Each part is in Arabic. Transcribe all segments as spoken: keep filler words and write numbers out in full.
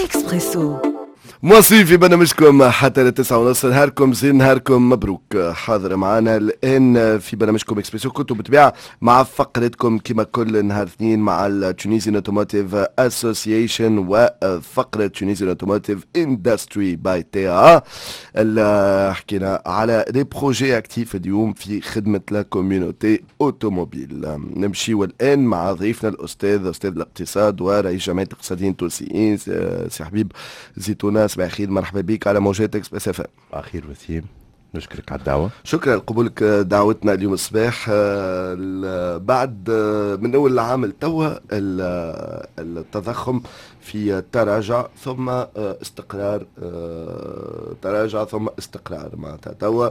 إكسبريسو مواصلين في برنامجكم حتى للتسعة ونص. نهاركم زين، نهاركم مبروك. حاضر معنا الآن في برنامجكم إكسبريسو كنتوا بالطبيعة مع فقرتكم كما كل نهار اثنين مع التونيزيان اوتوموتيف اسوسيشن وفقرة تونيزيان اوتوموتيف اندستري باي تي ا. حكينا على دي بروجي اكتيف اليوم في خدمة لا كوميونيتي اوتوموبيل. نمشيو الآن مع ضيفنا الأستاذ أستاذ الاقتصاد ورئيس جمعية الاقتصاديين التونسيين سي حبيب زيتونة. صباح الخير، مرحبا بك على موجات اكسبريس اف ام. صباح الخير وسيم، نشكرك على الدعوة. شكرا لقبولك دعوتنا اليوم الصباح. بعد من اول العام لتوا التضخم في تراجع ثم استقرار، تراجع ثم استقرار معناتها توا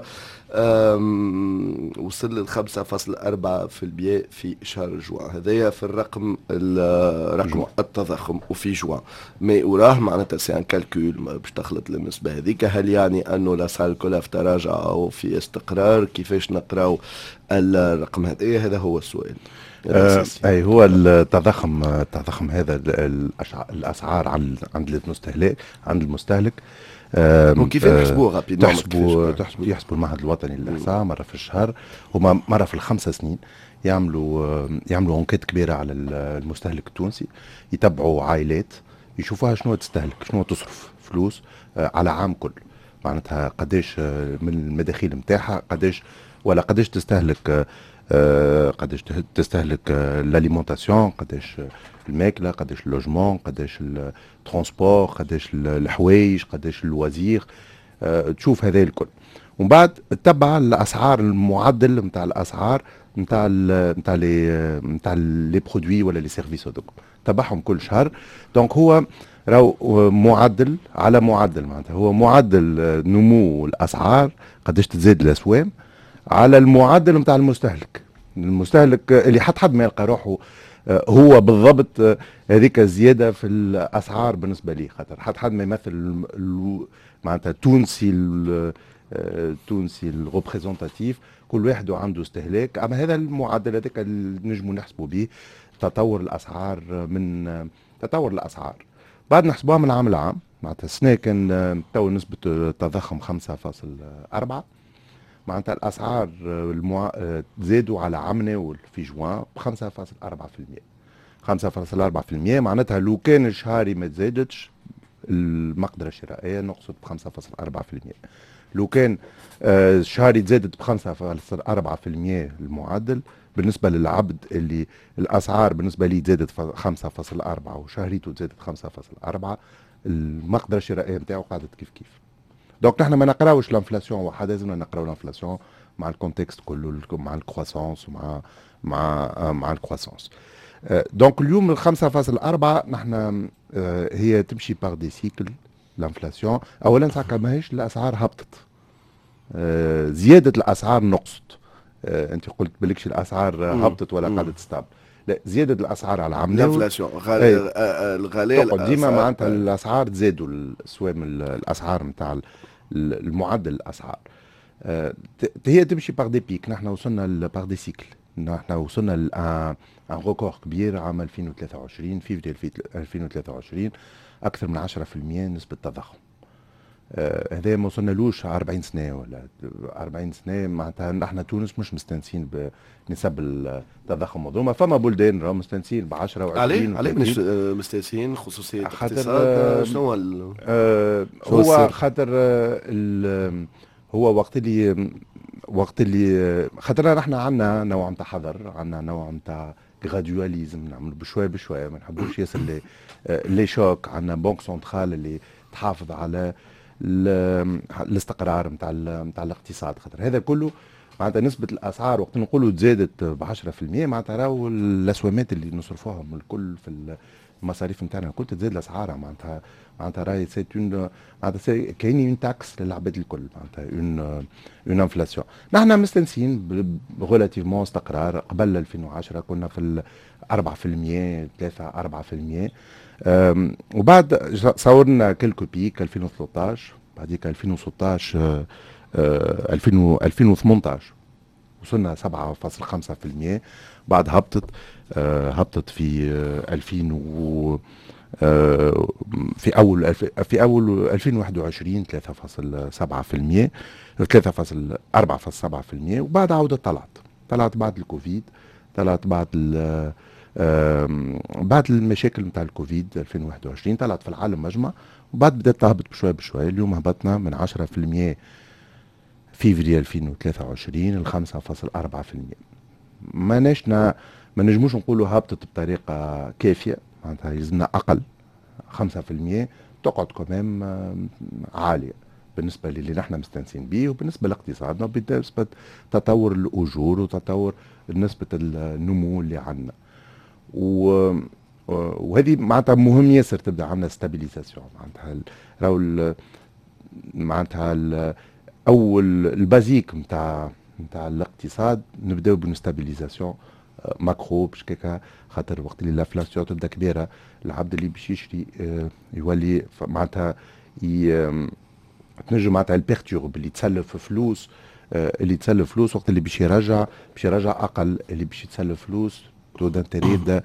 وصل لل خمسة فاصلة أربعة في المية في شهر جوان. هذايا في الرقم رقم التضخم وفي جوان مي وراه معناتها سي ان كالكول باش تخلط النسبة هذيك. هل يعني انه الاسعار كلها في تراجع او في استقرار؟ كيفاش نقراو الرقم هذايا؟ هذا هو السؤال. آه اي هو التضخم التضخم هذا الاسعار عند المستهلك عند المستهلك وكيف نحسبوه غابي؟ تحسبوا تحسبوا يحسبوا المعهد الوطني للاحصاء مره في الشهر، هما مره في الخمسة سنين يعملوا يعملوا انكيت كبيره على المستهلك التونسي، يتبعوا عائلات يشوفوها شنو تستهلك، شنو تصرف فلوس على عام كل، معناتها قداش من المداخيل نتاعها، قداش ولا قداش تستهلك آه قداش تستهلك آه الاليمونتاسيون، قداش الماكله، قداش اللوجمون، قداش الترونسبور، قداش الحوايج، قداش الوزير، آه تشوف هذا الكل. ومن بعد تتبع الاسعار، المعدل نتاع الاسعار نتاع نتاع لي نتاع لي برودوي ولا لي سيرفيس هذوك، تبعهم كل شهر. دونك هو راهو معدل على معدل، معناتها هو معدل نمو الاسعار قداش تزيد الاسوام على المعدل نتاع المستهلك. المستهلك اللي حد حد ما يلقى روحه هو بالضبط هذيك الزياده في الاسعار بالنسبه لي، خاطر حد حد ما يمثل معناتها تونسي التونسي الريبريزونتاتيف، كل واحد عنده استهلاك. اما هذا المعدل هذاك اللي نجموا نحسبوا به تطور الاسعار، من تطور الاسعار بعد نحسبوها من العام لعام. معناتها السنه كان تو نسبه التضخم خمسة فاصلة أربعة، معناتها الاسعار المع... زادوا على عمنا في جوان ب خمسة فاصلة أربعة بالمئة. خمسة فاصلة أربعة بالمئة معناتها لو كان الشهري ما تزادتش المقدره الشرائيه نقصد ب خمسة فاصلة أربعة بالمئة. لو كان الشهري تزادت ب خمسة فاصلة أربعة بالمئة المعدل، بالنسبه للعبد اللي الاسعار بالنسبه لي زادت خمسة فاصلة أربعة وشهريته زادت خمسة فاصلة أربعة، المقدره الشرائيه نتاعو قعدت كيف كيف. دونك نحن ما نقراوش الانفلاسيون وحده، لازمنا نقراو الانفلاسيون مع الكونتكست كله، مع الكرواسونس ومع مع مع الكرواسونس. دونك اليوم ال خمسة فاصلة أربعة نحن هي تمشي باغ دي سيكل الانفلاسيون. اولا ساعه ماهيش الاسعار هبطت، زياده الاسعار نقصت. انت قلت بالكش الاسعار هبطت ولا قاعده تستابل، لا، زياده الاسعار على العمله الانفلاسيون الغلاء ديما معناتها الاسعار تزادوا السوام الاسعار نتاع المعدل الاسعار. أه هي تمشي باغ دي بيك. نحن وصلنا باغ دي سيكل، نحن وصلنا لان ريكورد كبير عام ألفين وثلاثة وعشرين، في ألفين وثلاثة وعشرين اكثر من عشرة بالمئة نسبه تضخم. هذا أه ما وصلنالوش أربعين سنه ولا أربعين سنه. معناتها نحن تونس مش مستانسين بنسب التضخم هذوما، فما بلدان راهم مستانسين ب عشرة و عشرين. عليه مش مستانسين؟ خصوصيه الاقتصاد شنو أه هو خاطر أه هو وقت اللي وقت اللي خاطر نحن عندنا نوع نتاع حذر، عندنا نوع نتاع غراديواليزم، نعمل بشويه بشويه، ما نحبوش ياسر لي لي شوك. عندنا بنك سنترال اللي تحافظ على الاستقرار نتاع نتاع الاقتصاد. خاطر هذا كله معناتها نسبه الاسعار وقت نقولوا تزادت ب عشرة بالمئة، معناتها راهو الاسوامات اللي نصرفوهم الكل في المصاريف نتاعنا الكل تزيد الاسعار. معناتها معناتها راهي سي اون معناتها كاين اون تاكس للعباد الكل، معناتها اون اون انفلاسيون. نحن مستانسين ريلاتيفمون استقرار. قبل ألفين وعشرة كنا في أربعة بالمئة ثلاثة أربعة بالمئة، وبعد صورنا كلكو بيك ألفين وثلاثطاش، بعديك ألفين وستطاش ألفين وثمنطاش وصلنا سبعة فاصلة خمسة بالمئة. بعد هبطت هبطت في ألفين و في اول في اول ألفين وواحد وعشرين ثلاثة فاصلة سبعة بالمئة ثلاثة فاصلة أربعة فاصلة سبعة بالمئة، وبعد عودة طلعت طلعت بعد الكوفيد، طلعت بعد بعد المشاكل نتاع الكوفيد ألفين وواحد وعشرين، طلعت في العالم مجمع، وبعد بدات تهبط بشوي بشوي. اليوم هبطنا من عشرة بالمئة فيفري ألفين وثلاثة وعشرين ل خمسة فاصلة أربعة بالمئة. ما نشنا ما نجموش نقولوا هبطت بطريقه كافيه، معناتها يلزمنا اقل خمسة بالمئة تقعد كمان عاليه بالنسبه للي نحن مستانسين به، وبالنسبه لاقتصادنا، وبالنسبه تطور الاجور وتطور نسبه النمو اللي عندنا. وهذه معناتها مهم ياسر تبدا عندنا ستابيليزاسيون. معناتها راهو معناتها اول البازيك نتاع نتاع الاقتصاد نبداو بنستابيليزاسيون ماكرو باش كيكا، خاطر وقت اللي لافلاسيون تبدا كبيره العبد اللي باش يشري يولي معناتها تنجم معناتها البيرتورب اللي تسلف فلوس، اللي يتسلف فلوس وقت اللي باش يرجع باش يرجع اقل، اللي باش يتسلف فلوس تو دانتيري يبدا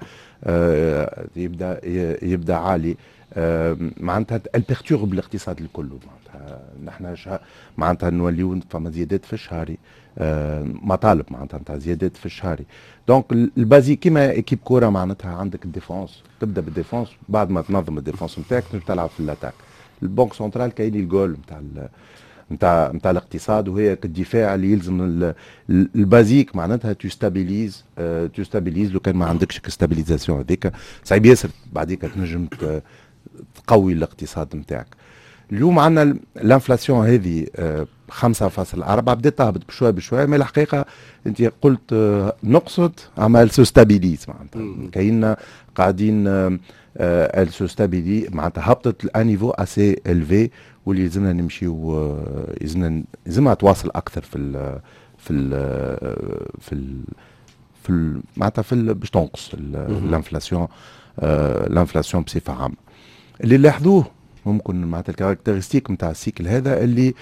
يبدا يبدا عالي. معناتها البيرتورب الاقتصاد الكل. معناتها نحن معناتها نوليو فما زيادات في الشهري، مطالب معناتها نتاع زيادات في الشهري. دونك البازي كيما ايكيب كوره معناتها عندك الديفونس، تبدا بالديفونس، بعد ما تنظم الديفونس نتاعك تنجم تلعب في الاتاك. البنك سنترال كاين الجول نتاع نتاع نتاع الاقتصاد، وهي الدفاع اللي يلزم البازيك معناتها تستابيليز تستابيليز. لو كان ما عندكش ستابيليزاسيون هذيك صعيب ياسر بعديك تنجم تقوي الاقتصاد نتاعك. اليوم عندنا الانفلاسيون هذه خمسة فاصلة أربعة بدات تهبط بشوي بشوي، ما الحقيقه انت قلت نقصد عمل سوستابيليز، معناتها كايننا قاعدين السوستابيلي معناتها هبطت لانيفو اسي الفي، واللي لازمنا نمشيو لازمنا لازمها تواصل اكثر في ال في ال في ال في ال معناتها في باش تنقص الانفلاسيون الانفلاسيون بصفه عامه. اللي لاحظوه ممكن معناتها الكاركتيرستيك نتاع السيكل هذا اللي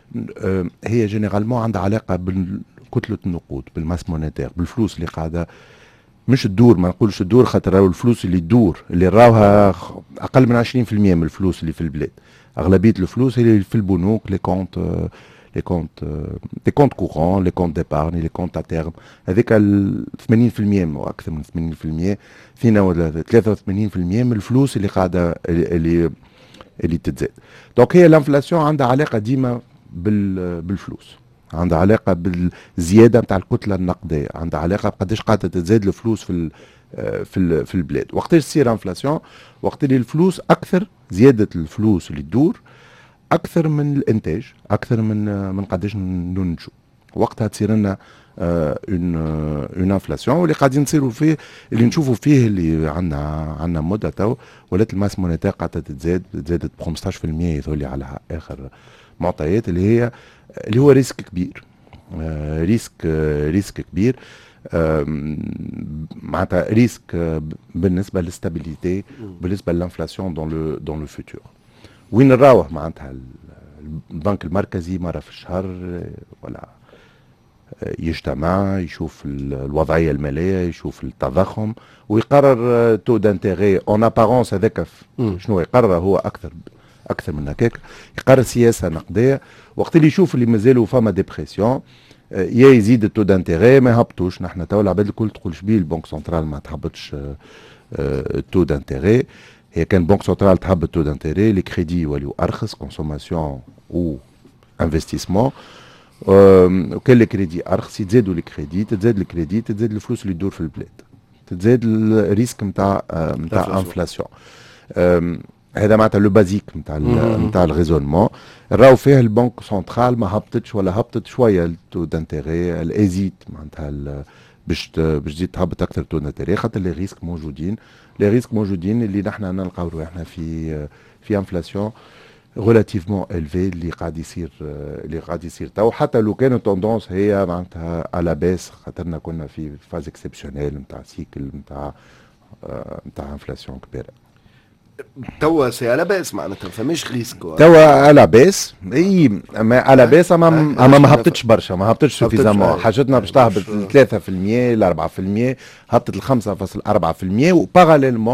هي جينيرالمون عندها علاقه بكتله النقود، بالماس مونيتير، بالفلوس اللي قاعده مش تدور. ما نقولش تدور خاطر راهو الفلوس اللي تدور اللي راوها اقل من عشرين بالمئة من الفلوس اللي في البلاد. اغلبيه الفلوس هي في البنوك، لي كونت لي كونت لي كونت كورون، لي كونت ديبارني، لي كونت اتيرم. هذيك ثمانين بالمئة واكثر من ثمانين بالمئة فينا ولا ثلاثة وثمانين بالمئة من الفلوس اللي قاعده اللي اللي تتزاد. دونك هي الانفلاسيون عندها علاقه ديما بالفلوس، عندها علاقه بالزياده نتاع الكتله النقديه، عندها علاقه بقداش قاعده تزاد الفلوس في في في البلاد. وقتاش تصير انفلاسيون؟ وقت اللي الفلوس اكثر، زياده الفلوس اللي تدور اكثر من الانتاج، اكثر من من قداش ننتجوا، وقتها تصير لنا اون اون انفلاسيون. واللي قاعدين نصيروا فيه اللي نشوفوا فيه اللي عندنا عندنا مده تو ولات الماس مونيتير قاعده تزاد، تزادت ب خمسطاش بالمئة يظهر على اخر معطيات، اللي هي اللي هو ريسك كبير، آه ريسك آه ريسك كبير، آه معناتها ريسك آه بالنسبه للاستابيليتي، بالنسبه للانفلاسيون دون لو دون لو فيتور. وين نراوه معناتها البنك المركزي مره في الشهر ولا يجتمع يشوف الوضعيه الماليه، يشوف التضخم، ويقرر تو دانتيغي اون ابارونس. هذاك شنو يقرر هو اكثر اكثر من هكاك، يقرر سياسه نقديه. وقت اللي يشوف اللي مازالوا فما ديبرسيون يا يزيد التو دانتيغي ما يهبطوش. نحن تو العباد الكل تقول شبيه البنك سنترال ما تهبطش التو دانتيغي. هي كان البنك سنترال تهبط التو دانتيغي، لي كريدي يوليو ارخص، كونسوماسيون او انفستيسمون. وكان الكريدي ارخص يتزادوا الكريدي، تتزاد الكريدي تتزاد الفلوس اللي تدور في البلاد، تتزاد الريسك نتاع نتاع انفلاسيون. هذا معناتها لو بازيك نتاع نتاع الريزونمون. راهو فيه البنك سنترال ما هبطتش ولا هبطت شويه التو دانتيغي، الازيت معناتها باش باش تزيد تهبط اكثر التو دانتيغي، خاطر لي ريسك موجودين، لي ريسك موجودين اللي نحن نلقاو روحنا في في انفلاسيون ريلاتيفمون الفي اللي قاعد يصير اللي قاعد يصير تو. حتى لو كانت التوندونس هي معناتها على باس، خاطرنا كنا في فاز اكسبسيونيل نتاع سيكل نتاع نتاع انفلاسيون كبيره. توا سي على باس معناتها فماش ريسك توا على باس. اي على باس اما اما ما هبطتش برشا، ما هبطتش سوفيزامون. حاجتنا باش تهبط ثلاثة بالمئة ل أربعة بالمئة، هبطت ل خمسة فاصلة أربعة بالمئة. وباراليلمون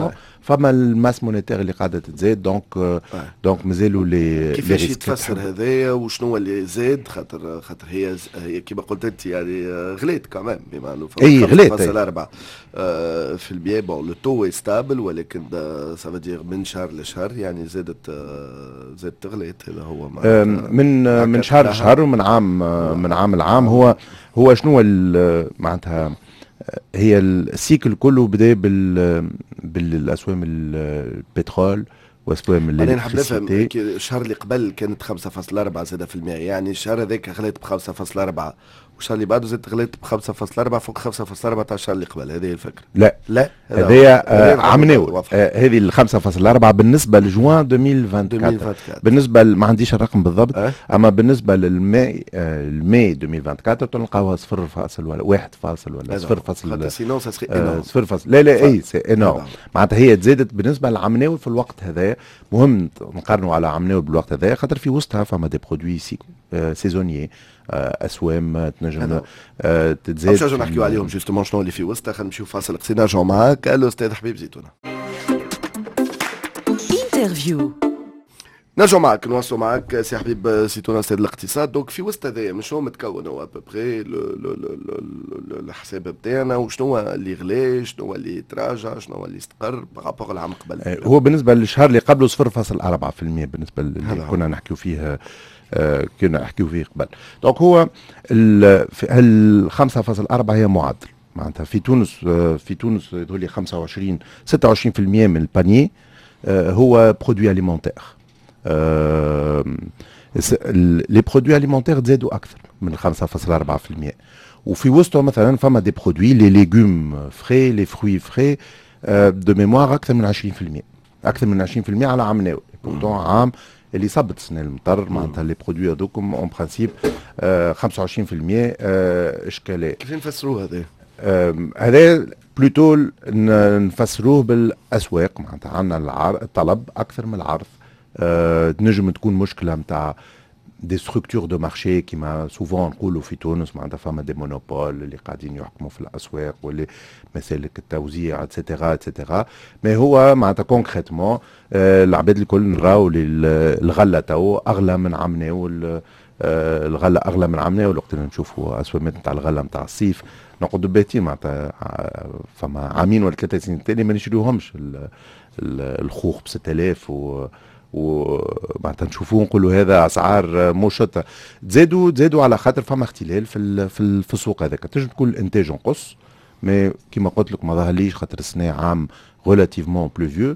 فما الماس مونيتير اللي قاعده تزيد دونك آه. دونك مازالوا لي كيفاش يتفسر هذايا وشنو اللي زاد خاطر خاطر هي هي كما قلت انت يعني غليت كمان بما انه اي غليت خمسة فاصلة أربعة آه في المية بون لو تو ستابل ولكن سافا دير من شهر لشهر يعني زادت آه زادت غليت هذا هو من من شهر لشهر ومن عام آه من عام لعام هو هو شنو معناتها هي السيكل كله بدا بال بالاسوام البترول واسوام الالكتريسيتي. الشهر اللي قبل كانت خمسة فاصلة أربعة زادة في المية يعني الشهر هذاك غليت ب خمسة فاصلة أربعة والشهر اللي بعده زدت غليت ب خمسة فاصلة أربعة فوق خمسة فاصلة أربعة تاع الشهر اللي قبل. هذه الفكره. لا لا هذه آه عمناو آه هذه ال خمسة فاصلة أربعة بالنسبه لجوان ألفين وأربعة عشر بالنسبه ما عنديش الرقم بالضبط أه؟ اما بالنسبه للماي آه الماي ألفين وأربعة عشر تلقاوها صفر فاصل ولا واحد فاصل ولا صفر فاصل صفر فاصل لا لا اي سي انورم معناتها هي تزادت بالنسبه لعمناو في الوقت هذا. مهم نقارنوا على عمناو بالوقت هذا خاطر في وسطها فما دي برودوي آه سيزونيي اسوام تنجم آه تتزاد. باش نحكيو عليهم جوستومون شنو اللي في وسطها. خلينا نمشيو فاصل قصير نرجعوا معاك الاستاذ حبيب زيتونه. انترفيو نرجعوا معاك نواصلوا معاك سي حبيب زيتونه استاذ الاقتصاد. دونك في وسط هذايا من شنو متكون هو ابوبري الحساب بتاعنا وشنو اللي غلى شنو اللي تراجع شنو اللي استقر بارابور العام قبل؟ هو بالنسبه للشهر اللي قبله صفر فاصلة أربعة بالمية بالنسبه اللي كنا نحكيو فيه آه كنا نحكيو فيه قبل. دونك هو ال خمسة فاصلة أربعة هي معدل معناتها في تونس آه في تونس يظهر لي خمسة وعشرين ستة وعشرين بالمية من البانيي آه هو برودوي اليمونتير. آه لي برودوي اليمونتير تزادوا اكثر من خمسة فاصلة أربعة بالمية وفي وسطهم مثلا فما دي برودوي لي ليغوم فري لي فروي فري آه دو ميموار اكثر من عشرين بالمية اكثر من عشرين بالمية على عام بورتون عام اللي صبت السنه المطر معناتها لي برودوي هذوكم اون برانسيب آه خمسة وعشرين بالمية آه اشكالات. كيف نفسروه هذا؟ آه هذا بلوتو نفسروه بالاسواق معناتها عندنا الطلب اكثر من العرض. آه تنجم تكون مشكله نتاع دي ستركتور دو مارشي كيما سوفون نقولوا في تونس معناتها فما دي مونوبول اللي قاعدين يحكموا في الاسواق واللي مسالك التوزيع اتسيتيرا اتسيتيرا. مي هو معناتها كونكريتمون آه العباد الكل نراو الغله تو اغلى من عامنا وال آه الغله اغلى من عامنا وقت اللي نشوفوا اسوامات نتاع الغله نتاع الصيف نقعدوا باتين معناتها فما عامين ولا ثلاثه سنين تاني ما نشريوهمش الخوخ ب ستة آلاف و ومعناتها نشوفوه نقولوا هذا اسعار مشطه. تزادوا تزادوا على خاطر فما اختلال في في, في السوق هذاك. تنجم تكون الانتاج نقص مي كيما قلت لك ما ظهرليش خاطر السنه عام ريلاتيفمون بلوفيو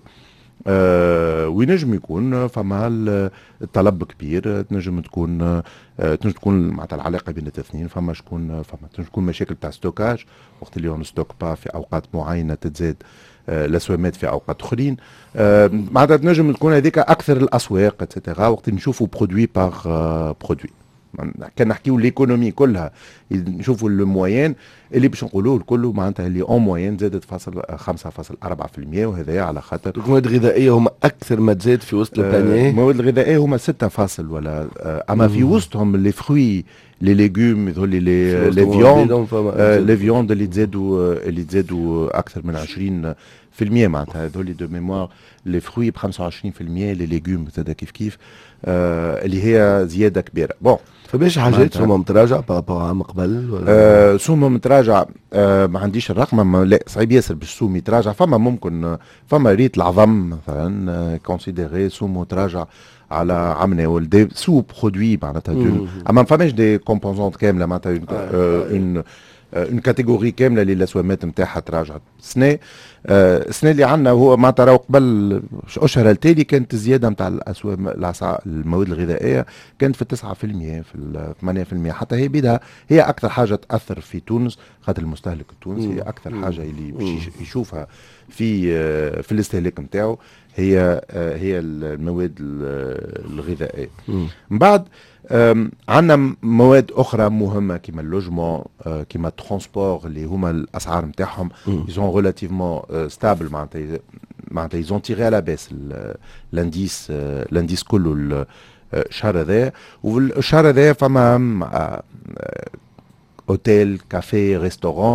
آه وينجم يكون فما الطلب كبير. تنجم تكون آه تنجم تكون معناتها العلاقه بين الاثنين فما شكون فما تنجم تكون مشاكل تاع ستوكاج وقت اللي اون ستوك با في اوقات معينه تتزاد آه الاسوامات في اوقات اخرين آه معناتها تنجم تكون هذيك اكثر الاسواق اتسيتيرا وقت نشوفوا برودوي باغ آه برودوي. كان نحكيو ليكونومي كلها نشوفوا الموين اللي باش نقولوه الكل معناتها اللي اون موين زادت فاصل خمسة فاصلة أربعة بالمية وهذايا على خاطر المواد الغذائيه هما اكثر ما تزاد في وسط البانيه. المواد الغذائيه هما ستة فاصل ولا اما في وسطهم لي فروي لي ليغوم يظهر لي لي فيوند لي فيوند اللي تزادوا اللي تزادوا اكثر من عشرين في المية معناتها هذول دو ميموار لي فروي ب خمسة وعشرين بالمية لي ليغوم زاد كيف كيف آه اللي هي زياده كبيره. بون فماش حاجات سوما متراجع بارابور عام قبل آه سوما متراجع آه ما عنديش الرقم لا صعيب ياسر باش سوم يتراجع. فما ممكن فما ريت العظم مثلا آه كونسيديري سوم متراجع على عمنا ولدي سو برودوي معناتها اما ما فماش دي كومبوزونت كامله معناتها اون اون كاتيجوري كامله اللي الاسوامات نتاعها تراجعت. السنه السنه اللي عندنا هو معناتها راهو قبل اشهر التالي كانت الزياده نتاع الاسوام المواد الغذائيه كانت في تسعة بالمية في ثمانية بالمية حتى هي بيدها هي اكثر حاجه تاثر في تونس خاطر المستهلك التونسي اكثر حاجه اللي باش يشوفها في في الاستهلاك نتاعو هي هي المواد الغذائيه. من بعد عندنا مواد اخرى مهمه كما اللوجمون كما الترونسبور اللي هما الاسعار نتاعهم يزون ريلاتيفمون ستابل معناتها معناتها يزون تيغي على باس لانديس لانديس كله الشهر هذا. والشهر هذا فما اوتيل كافي ريستورون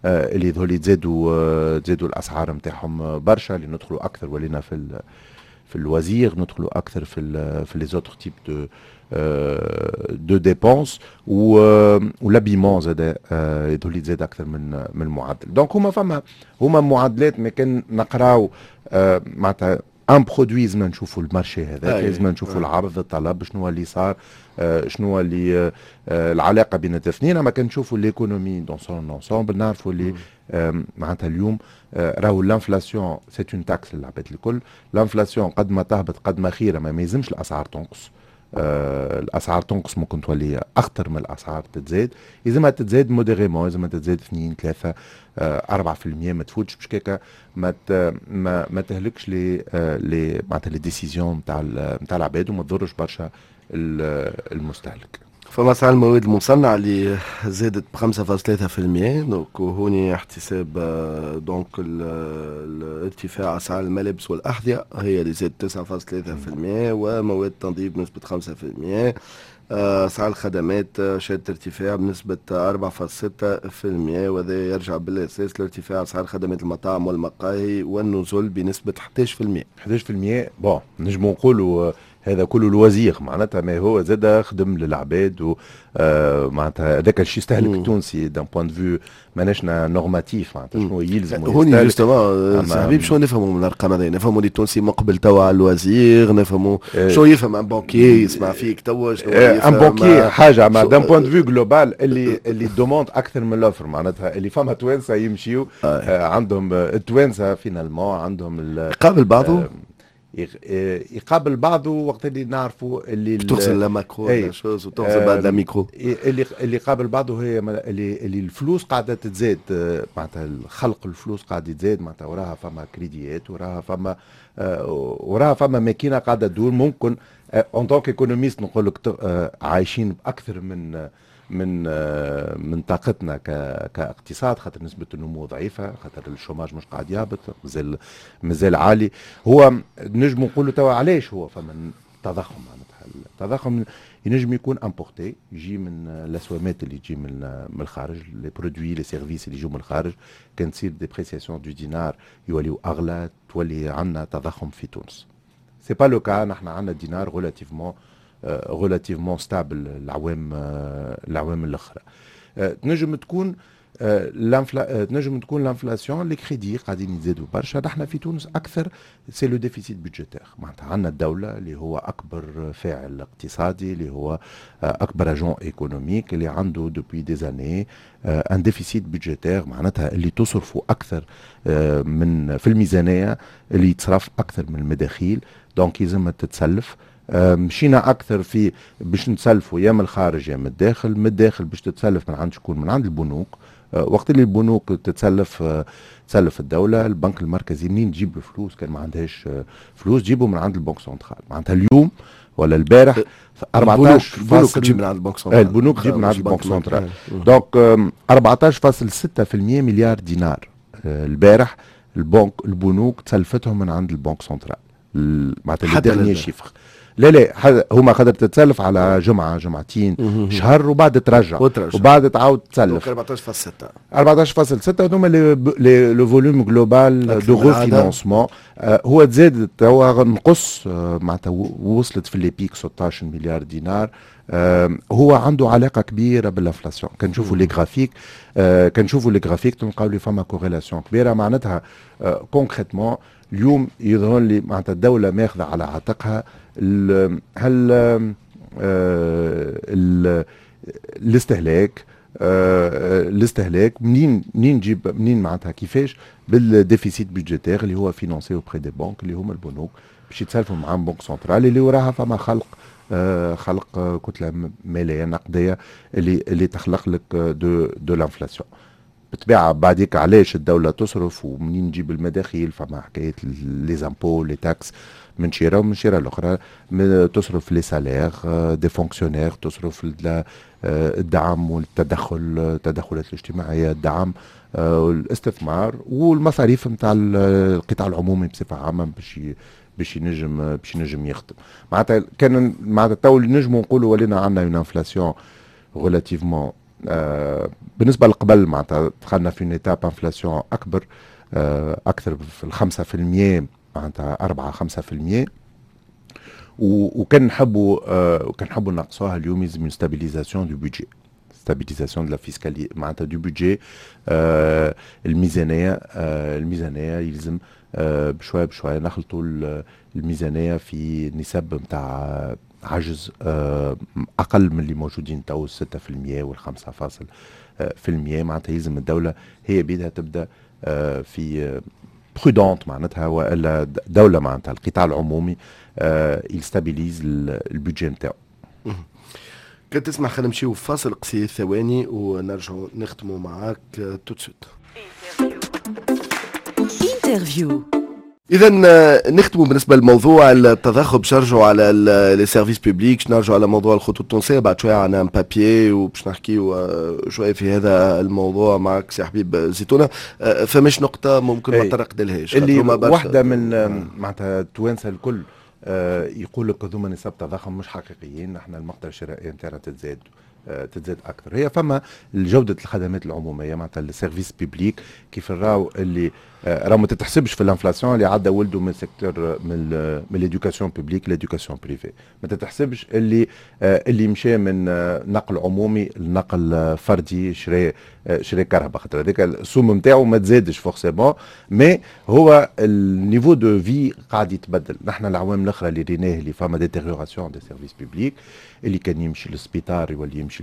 اللي ذولي تزادوا تزادوا الاسعار نتاعهم برشا، اللي ندخلوا اكثر ولينا في ال في الوزير، ندخلوا اكثر في ال في لي زوتر تيب دو دو ديبونس، والابيمون زاد يدولي زاد اكثر من من المعدل. دونك هما فما هما معادلات، ما كان نقراو معناتها ان برودوي لازم نشوفوا المارشي هذاك، لازم نشوفوا العرض الطلب شنو هو اللي صار، شنو اللي العلاقه بين الاثنين. اما كان نشوفوا ليكونومي دون سون انسومبل نعرفوا اللي معناتها اليوم راهو الانفلاسيون سي اون تاكس للعباد الكل. الانفلاسيون قد ما تهبط قد ما خيره، ما يلزمش الاسعار تنقص. آه الاسعار تنقص ممكن تولي اخطر من الاسعار تتزاد، لازمها تتزاد موديريمون، لازمها تتزاد اثنين ثلاثة أربعة في المية، ما تفوتش بشكاكة، ما ما ما تهلكش لي آه لي معناتها لي ديسيزيون نتاع نتاع العباد، وما تضرش برشا المستهلك. فمسعر المواد المصنعة اللي زادت ب خمسة فاصلة ثلاثة في المية، دونك هوني احتساب دونك الارتفاع اسعار الملابس والاحذية هي اللي زادت تسعة فاصلة ثلاثة في المية، ومواد التنظيف بنسبة خمسة في المية. اسعار الخدمات شهدت ارتفاع بنسبة أربعة فاصلة ستة في المية، وهذا يرجع بالاساس لارتفاع اسعار خدمات المطاعم والمقاهي والنزل بنسبة أحد عشر في المية. أحد عشر في المية بون نجمو نقولوا هذا كله الوزير، معناتها ما هو زاد خدم للعباد، و آه معناتها هذاك الشيء يستهلك التونسي دان بوان دو فيو ماناش نورماتيف، معناتها شنو يلزم هوني جوستومون صاحبي شنو نفهموا من الارقام هذه؟ نفهموا اللي التونسي مقبل توا على الوزير، نفهموا آه شو يفهم ان بانكي يسمع فيك توا شنو آه ان بانكي حاجه ما دان بوان دو فيو جلوبال اللي اللي دوموند اكثر من الاوفر، معناتها اللي فما توانسه يمشيو آه آه عندهم التوانسه فينالمون عندهم قابل بعضه آه يقابل بعضه وقت اللي نعرفوا اللي تغسل لا ماكرو ولا شوز وتغسل بعد لا ميكرو، اللي اللي قابل بعضه هي اللي اللي الفلوس قاعده تتزاد، معناتها خلق الفلوس قاعد يتزاد، معناتها وراها فما كريديات، وراها فما وراها فما ماكينه قاعده تدور. ممكن اون طونك ايكونوميست نقول لك عايشين باكثر من من من طاقتنا كاقتصاد، خاطر نسبه النمو ضعيفه، خاطر الشوماج مش قاعد يهبط، مازال مازال عالي. هو نجم نقولوا توا علاش هو فما تضخم، معناتها التضخم ينجم يكون امبورتي، يجي من الاسوامات اللي تجي من من الخارج، لي برودوي لي سيرفيس اللي يجوا من الخارج، كان تصير ديبريسياسيون دو دينار يوليو اغلى، تولي عندنا تضخم في تونس. سي با لو كا، نحن عندنا دينار ريلاتيفمون ريلاتيفمون ستابل العوام العوام الاخرى. تنجم تكون لانفلا تنجم تكون لانفلاسيون لي كريدي قاعدين يزيدوا برشا. نحن في تونس اكثر سي لو ديفيسيت بودجيتير، معناتها عندنا الدوله اللي هو اكبر فاعل اقتصادي، اللي هو اكبر اجون ايكونوميك، اللي عنده دوبوي دي زاني ان ديفيسيت بودجيتير، معناتها اللي تصرفوا اكثر من في الميزانيه، اللي يتصرف اكثر من المداخيل، دونك يلزم تتسلف. مشينا اكثر في باش نتسلفوا يا من الخارج يا من الداخل. من الداخل باش تتسلف من عند شكون؟ من عند البنوك. وقت اللي البنوك تتسلف تسلف الدوله، البنك المركزي منين تجيب الفلوس؟ كان ما عندهاش فلوس تجيبه من عند البنك سنترال. معناتها اليوم ولا البارح أربعطاش البنوك تجيب من عند البنك سنترال، البنوك تجيب من عند البنك سنترال. دونك أربعطاش فاصلة ستة في المية مليار دينار البارح البنك البنوك تسلفتهم من عند البنك سنترال، معناتها الديرني شيفر. لا لا هما قدر تتسلف على جمعه جمعتين شهر، وبعد ترجع وبعد تعاود تسلف. أربعطاش فاصلة ستة أربعطاش فاصلة ستة هذوما لو فوليوم جلوبال دو ريفينانسمون. هو تزاد توا نقص، معناتها وصلت في لي بيك ستطاش مليار دينار. هو عنده علاقه كبيره بالانفلاسيون. كنشوفوا لي جرافيك كنشوفوا لي جرافيك تلقاو لي فما كوريلاسيون كبيره، معناتها كونكريتمون اليوم يظهر لي معناتها الدوله ماخذه على عاتقها هل الاستهلاك الاستهلاك منين منين نجيب منين معناتها كيفاش؟ بالديفيسيت بودجيتير اللي هو فينانسي اوبري دي بنك، اللي هما البنوك باش يتسالفوا مع بنك سنترال اللي وراها فما خلق خلق كتله ماليه نقديه اللي اللي تخلق لك دو دو لانفلاسيون. بالطبيعه بعديك علاش الدوله تصرف ومنين نجيب المداخيل؟ فما حكايه لي زامبو لي تاكس من شيره ومن شيره الاخرى، تصرف لي سالير دي فونكسيونير، تصرف الدعم والتدخل التدخلات الاجتماعيه، الدعم والاستثمار والمصاريف نتاع القطاع العمومي بصفه عامه باش باش ينجم باش ينجم يخدم. معناتها كان معناتها تو اللي نجموا نقولوا ولينا عندنا اون انفلاسيون ريلاتيفمون آه بالنسبه لقبل معناتها دخلنا في نتاب انفلاسيون اكبر، آه اكثر في الخمسة في المية، معناتها أربعة خمسة في المية، وكان نحبوا آه وكان نحبوا نقصوها اليوم يلزم ستابيليزاسيون دو بودجي، ستابيليزاسيون دو لا فيسكالي معناتها دو بودجي. آه الميزانيه آه الميزانيه يلزم آه بشويه بشويه نخلطوا الميزانيه في نسب نتاع عجز آه اقل من اللي موجودين تو ستة في المية والخمسة فاصل في المية. معناتها يلزم الدوله هي بيدها تبدا آه في برودونت معناتها، والا دوله معناتها القطاع العمومي آه يستابيليز البودجي نتاعو. كنت تسمع خلينا نمشيو فاصل قصير ثواني ونرجعوا نختموا معاك تو سويت. انترفيو. اذا نختموا بالنسبه لموضوع التضخم، باش نرجعوا على لي سيرفيس بوبليك، باش نرجعوا على موضوع الخطوط التونسيه بعد شويه عن ان بابيي، وباش نحكيو شويه في هذا الموضوع معك سي حبيب زيتونه. فمش نقطه ممكن ما تطرق لهاش اللي واحده من معناتها التوانسه الكل آه يقول لك هذوما نسب تضخم مش حقيقيين، نحن المقدره الشرائيه نتاعنا تتزاد آه تتزاد اكثر. هي فما جوده الخدمات العموميه معناتها السيرفيس بيبليك كيف نراو اللي آه راه ما تتحسبش في الانفلاسيون اللي عدى ولده من سيكتور من من ليدوكاسيون بيبليك ليدوكاسيون بريفي، ما تتحسبش اللي آه اللي مشى من آه نقل عمومي لنقل آه فردي شري آه شري كهرباء، خاطر هذاك السوم نتاعو ما تزادش فورسيمون، مي هو النيفو دو في قاعد يتبدل. نحن العوام الاخرى اللي ريناه اللي فما ديتيريوراسيون دي سيرفيس بيبليك، اللي كان يمشي للسبيطار يولي يمشي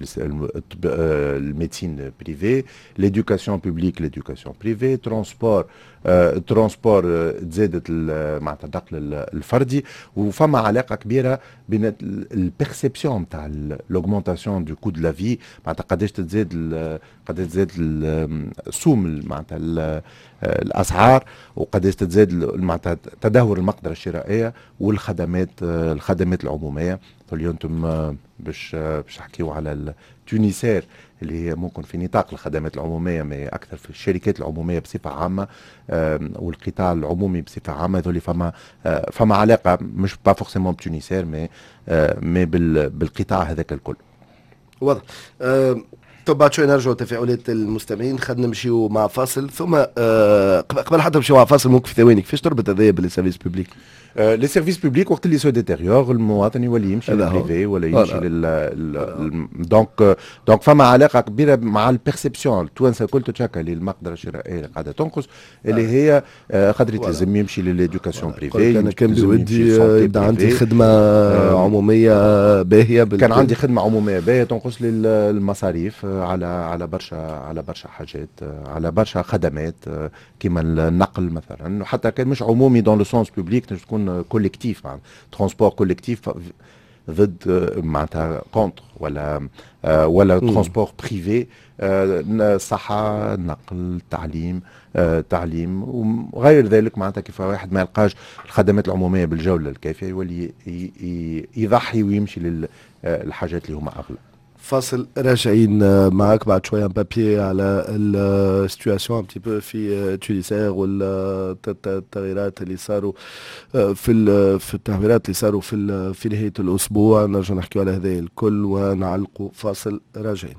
الميديسين بريفي، ليدوكاسيون بيبليك ليدوكاسيون بريفي، ترونسبور الترونسبور تزادت معناتها النقل الفردي، وفما علاقه كبيره بين البيرسيبسيون نتاع لوغمونتاسيون دو كو دو لا في، معناتها قداش تزاد قداش تزاد السوم معناتها الاسعار، وقداش تزاد معناتها تدهور المقدره الشرائيه والخدمات الخدمات العموميه. اليوم انتم باش باش نحكيو على التونيسير اللي هي ممكن في نطاق الخدمات العموميه، ما اكثر في الشركات العموميه بصفه عامه والقطاع العمومي بصفه عامه. هذول فما فما علاقه مش با فورسيمون بتونيسير مي مي بالقطاع هذاك الكل. واضح. أه طب بعد شوي نرجعوا تفاعلات المستمعين، خلينا نمشيو مع فاصل، ثم أه قبل حتى نمشيو مع فاصل ممكن في ثواني كيفاش تربط هذايا بالسيرفيس بوبليك؟ آه لي سيرفيس بوبليك وقت اللي سو ديتيريور المواطن يولي يمشي للبريفي ولا يمشي لل دونك دونك فما علاقه كبيره مع البيرسيبسيون. التوانسه الكل تشكى اللي المقدره الشرائيه اللي قاعده تنقص اللي هي آه خاطر لازم يمشي للإدوكاسيون بريفي. انا كان بودي يبدا عندي خدمه آه عموميه باهيه، كان عندي خدمه عموميه باهيه تنقص لي المصاريف على على برشا على برشا حاجات، على برشا خدمات كيما النقل مثلا، وحتى كان مش عمومي دون لو سونس بوبليك تكون كوليكتيف، معناتها ترونسبور كوليكتيف ضد معناتها كونتر ولا آه ولا ترونسبور بريفي، آه صحة نقل تعليم آه تعليم وغير ذلك. معناتها كيف واحد ما يلقاش الخدمات العمومية بالجودة الكافية يولي يضحي ويمشي للحاجات اللي هما أغلى. فاصل راجعين معاك بعد شويه بابي على السيتواسيون ان بو في تونيسير والتغييرات اللي صاروا في في التحويرات اللي صاروا في في نهايه الاسبوع. نرجع نحكي على هذا الكل ونعلقوا. فاصل راجعين.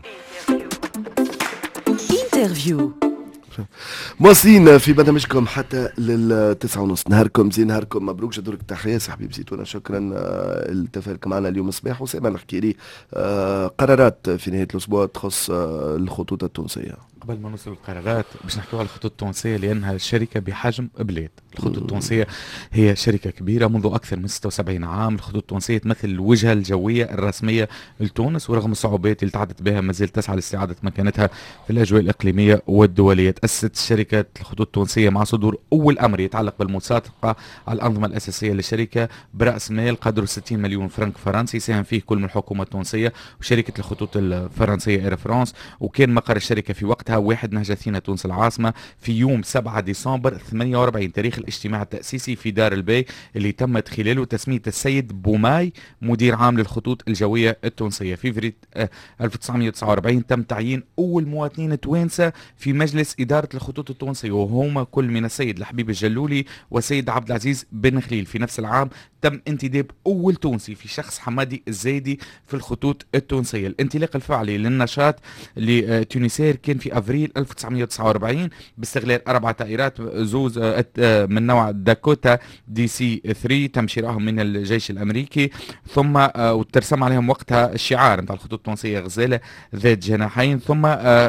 انترفيو مواصلين في برنامجكم حتى للتسعة ونص. نهاركم زين، نهاركم مبروك، جدورك التحية سي حبيب زيتونة. شكرا التفاعلكم معنا اليوم الصباح. وسيما نحكي لي قرارات في نهاية الأسبوع تخص الخطوط التونسية. قبل ما نوصل للقرارات باش نحكيو على الخطوط التونسية، لأنها شركة بحجم بلاد. الخطوط التونسية هي شركة كبيرة منذ أكثر من ستة وسبعين عام. الخطوط التونسية تمثل الوجهة الجوية الرسمية لتونس، ورغم الصعوبات اللي تعدت بها ما زالت تسعى لاستعادة مكانتها في الأجواء الإقليمية والدولية. تأسست شركة الخطوط التونسية مع صدور أول أمر يتعلق بالمسابقة على الأنظمة الأساسية للشركة برأس مال قدره ستين مليون فرنك فرنسي ساهم فيه كل من الحكومة التونسية وشركة الخطوط الفرنسية إير فرانس. وكان مقر الشركة في وقتها واحد نهج ثينا تونس العاصمة في يوم سبعة ديسمبر ثمانية وأربعين تاريخ الاجتماع التأسيسي في دار البي اللي تمت خلاله تسمية السيد بوماي مدير عام للخطوط الجوية التونسية. في فريد ألف وتسعمائة وتسعة وأربعين تم تعيين أول مواطنين توانسة في مجلس إدارة الخطوط التونسية، وهما كل من السيد الحبيب الجلولي والسيد عبد العزيز بن خليل. في نفس العام تم انتداب أول تونسي في شخص حمادي الزايدي في الخطوط التونسية. الانطلاق الفعلي للنشاط لتونسير كان في أفريل ألف وتسعمائة وتسعة وأربعين باستغلال أربع طائرات زوز من نوع داكوتا دي سي ثلاثة تم شرائهم من الجيش الأمريكي، ثم وترسم عليهم وقتها الشعار نتاع الخطوط التونسية غزالة ذات جناحين، ثم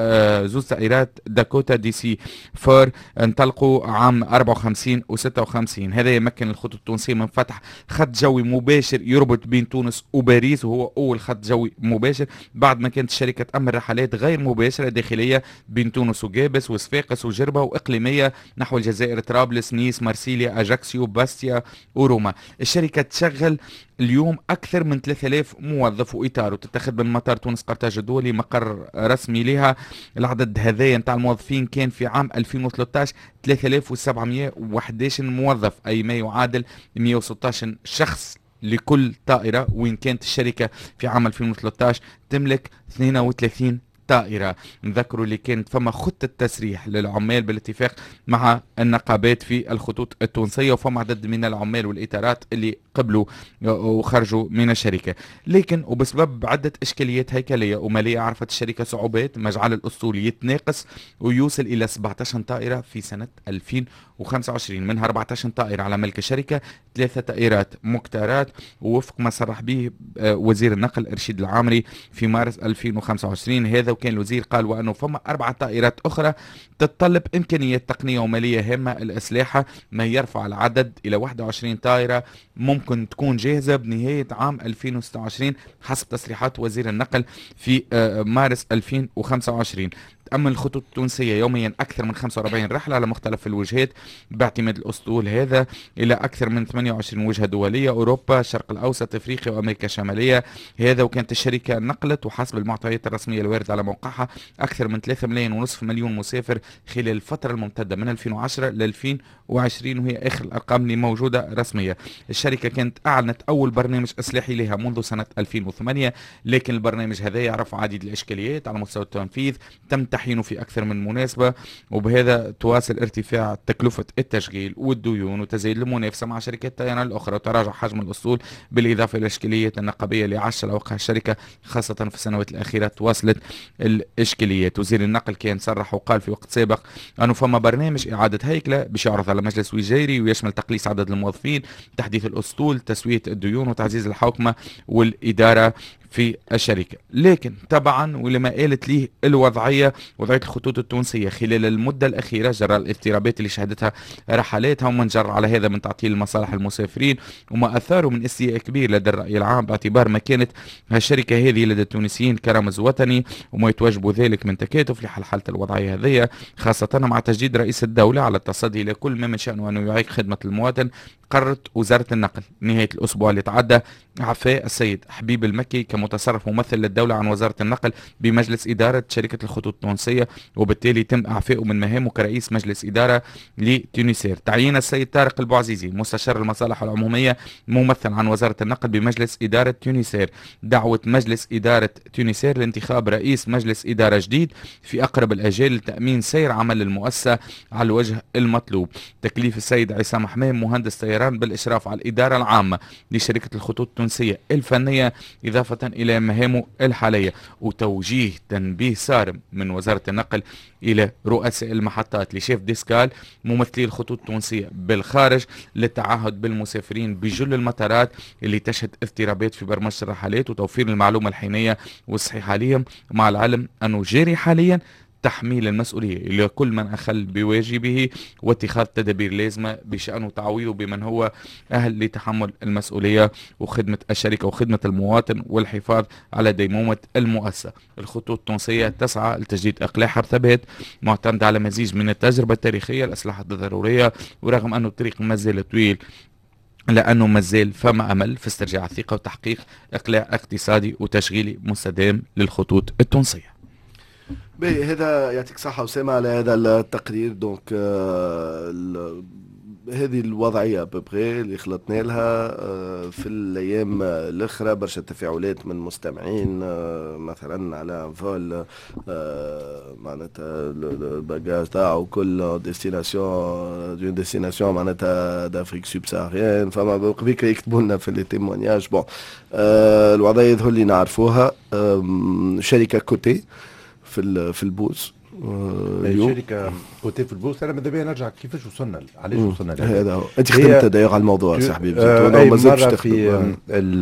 زوز طائرات داكوتا دي سي أربعة انطلقوا عام أربعة وخمسين و ستة وخمسين. هذا يمكن الخطوط التونسية من فتح خط جوي مباشر يربط بين تونس وباريس، وهو أول خط جوي مباشر بعد ما كانت الشركة تأمن رحلات غير مباشرة داخلية بين تونس وجابس وصفاقس وجربة، وإقليمية نحو الجزائر طرابلس نيس مارسيليا أجاكسيو باستيا وروما. الشركة تشغل اليوم أكثر من ثلاثة آلاف موظف وإطار، وتتخذ من مطار تونس قرطاج الدولي مقر رسمي لها. العدد هذايا نتاع الموظفين كان في عام ألفين وثلاثة عشر ثلاثة آلاف وسبعمائة وأحد عشر موظف، أي ما يعادل مئة وستة عشر شخص لكل طائرة، وإن كانت الشركة في عام ألفين وثلاثة عشر تملك اثنين وثلاثين طائرة. نذكروا اللي كانت فما خطة تسريح للعمال بالاتفاق مع النقابات في الخطوط التونسية، وفما عدد من العمال والإطارات اللي قبلوا وخرجوا من الشركة، لكن وبسبب عدة إشكاليات هيكلية ومالية عرفت الشركة صعوبات ما جعل الأسطول يتناقص ويوصل إلى سبعة عشر طائرة في سنة ألفين وخمسة وعشرين، منها أربعة عشر طائرة على ملك الشركة، ثلاثة طائرات مكتارات، ووفق ما صرح به وزير النقل إرشيد العامري في مارس ألفين وخمسة وعشرين. هذا وكان الوزير قال وأنه فما أربعة طائرات أخرى تتطلب إمكانيات تقنية ومالية هامة الإصلاحها، ما يرفع العدد إلى واحد وعشرين طائرة ممكن تكون جاهزة بنهاية عام ألفين وستة وعشرين حسب تصريحات وزير النقل في مارس ألفين وخمسة وعشرين. تأمن الخطوط التونسية يوميا أكثر من خمسة وأربعين رحلة على مختلف الوجهات باعتماد الأسطول هذا إلى أكثر من ثمانية وعشرين وجهة دولية، أوروبا، الشرق الأوسط، أفريقيا وأمريكا الشمالية. هذا وكانت الشركة نقلت وحسب المعطيات الرسمية الواردة على موقعها أكثر من ثلاثة ملايين ونصف مليون مسافر خلال الفترة الممتدة من ألفين وعشرة ل ألفين وعشرين، وهي آخر الأرقام اللي موجودة رسمية. الشركة كانت أعلنت أول برنامج إصلاحي لها منذ سنة ألفين وثمانية، لكن البرنامج هذا يعرف عديد الإشكاليات على مستوى التنفيذ، تم تحيينه في أكثر من مناسبة، وبهذا تواصل ارتفاع تكلفة التشغيل والديون وتزايد المنافسة مع شركات الطيران الأخرى وتراجع حجم الأسطول، بالإضافة إلى الإشكاليات النقابية اللي عاش على وقع الشركة خاصة في السنوات الأخيرة تواصلت الإشكاليات. وزير النقل كان صرح وقال في وقت سابق أنه فما برنامج إعادة هيكلة باش يعرض على مجلس وزاري ويشمل تقليص عدد الموظفين، تحديث الأسطول، تسوية الديون، وتعزيز الحوكمة والإدارة في الشركة. لكن طبعا ولما قالت ليه الوضعية وضعية الخطوط التونسية خلال المدة الأخيرة جراء الاضطرابات اللي شهدتها رحلاتها، ومن جر على هذا من تعطيل المصالح المسافرين، وما أثاره من استياء كبير لدى الرأي العام باعتبار ما كانت هالشركة هذه لدى التونسيين كرمز وطني، وما يتواجبوا ذلك من تكاتف لحل حالة الوضعية هذه، خاصة مع تجديد رئيس الدولة على التصدي إلى كل ما من شأنه أنه يعيق خدمة المواطن. قررت وزارة النقل نهاية الأسبوع اللي تعدى عفاء السيد حبيب المكي كمتصرف ممثل للدولة عن وزارة النقل بمجلس إدارة شركة الخطوط التونسية، وبالتالي تم إعفائه من مهامه كرئيس مجلس إدارة لتونسير. تعيين السيد طارق البوعزيزي مستشار المصالح العمومية ممثل عن وزارة النقل بمجلس إدارة تونسير. دعوة مجلس إدارة تونسير لانتخاب رئيس مجلس إدارة جديد في أقرب الأجال لتأمين سير عمل المؤسسة على الوجه المطلوب. تكليف السيد عصام حمام مهندس طيران بالإشراف على الإدارة العامة لشركة الخطوط التونسية الفنية إضافة إلى مهامه الحالية، وتوجيه تنبيه صارم من وزارة النقل إلى رؤساء المحطات لشيف ديسكال ممثلي الخطوط التونسية بالخارج للتعهد بالمسافرين بجل المطارات اللي تشهد اضطرابات في برمجة الرحلات وتوفير المعلومة الحينية والصحيحة لهم، مع العلم أنه جاري حاليا تحميل المسؤولية لكل من أخل بواجبه واتخاذ تدابير لازمة بشأنه تعويضه بمن هو أهل لتحمل المسؤولية وخدمة الشركة وخدمة المواطن والحفاظ على ديمومة المؤسسة. الخطوط التونسية تسعى لتجديد إقلاعها بثبات معتمد على مزيج من التجربة التاريخية الإصلاحات الضرورية، ورغم أنه الطريق ما زال طويل لأنه مازال فما أمل في استرجاع الثقة وتحقيق إقلاع اقتصادي وتشغيلي مستدام للخطوط التونسية. باهي، هذا يعطيك صحة وسامة على هذا التقرير. دونك هذه الوضعية ببغي اللي خلطنا لها آه، في الأيام الأخرى برشا تفاعلات من مستمعين آه، مثلا على فول آه، معناتها الباجاج تاعو كل ديستيناسيون دون ديستيناسيون معناتها دافريك سوبساريان، فما بقيك يكتبوا لنا في لي تيمونياج. بون آه، الوضعية يظهر لي نعرفوها. آه، شركة كوتي في في البورصة اليوم شركه كوتي في البورصه. انا ماذا بيا نرجع كيفاش وصلنا علاش وصلنا هذا هو. انت خدمت داير على الموضوع صاحبي اي مره في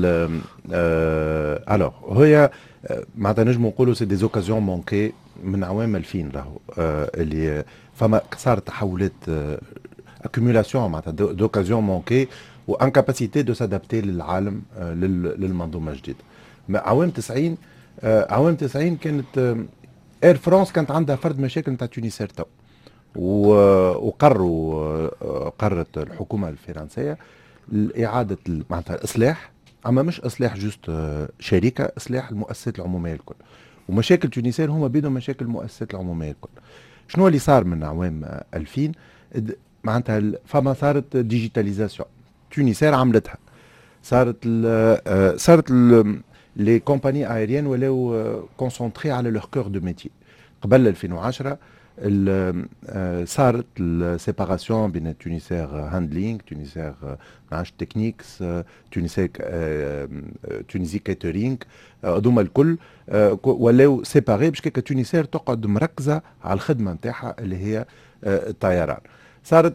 الوغ هي معناتها نجموا نقولوا سي دي زوكازيون مونكي من عوام ألفين راهو اللي فما صارت تحولات اكيمولاسيون معناتها دوكازيون مونكي وانكاباسيتي دو سادابتي للعالم للمنظومه الجديده. عوام تسعين عوام تسعين كانت اير فرانس كانت عندها فرد مشاكل نتاع تونسير تو، وقرروا قررت الحكومه الفرنسيه اعاده معناتها الاصلاح، اما مش اصلاح جوست شركه، اصلاح المؤسسات العموميه الكل. ومشاكل تونسير هما بينهم مشاكل المؤسسات العموميه الكل. شنو اللي صار من عوام ألفين؟ معناتها فما صارت ديجيتاليزاسيون تونسير عملتها، صارت ال صارت ال لي كومباني ايريان ولاو كونسونطري على لور كور دو ميتي. قبل ألفين وعشرة صارت السيباراسيون بين تونسير هاندلينغ، تونسير معاش تكنيكس، تونسير تونسي كاترينغ، هذوما الكل ولاو سيباري باش كيكا تونسير تقعد مركزه على الخدمه نتاعها اللي هي الطيران. صارت